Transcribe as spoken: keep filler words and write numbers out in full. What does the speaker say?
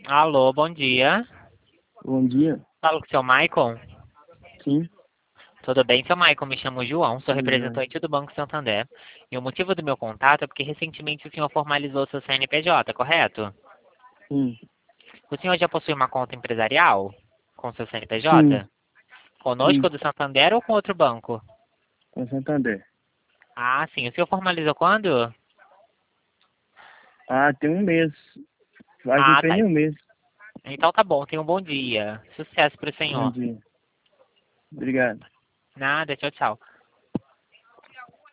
Alô, bom dia. Bom dia. Falo com o seu Maicon. Sim, Tudo bem, seu Maicon? Me chamo João, sou tudo bem. representante do Banco Santander. E o motivo do meu contato é porque recentemente o senhor formalizou seu C N P J, correto? Sim, O senhor já possui uma conta empresarial com seu sim, C N P J? Conosco sim, do Santander ou com outro banco? com Santander. Ah, sim. O senhor formalizou quando? Ah, tem um mês. Vai Ah, cumprir tá. nem um mês. Então tá bom, tenha um bom dia. Sucesso pro Bom senhor. dia. Obrigado. Nada, tchau, tchau.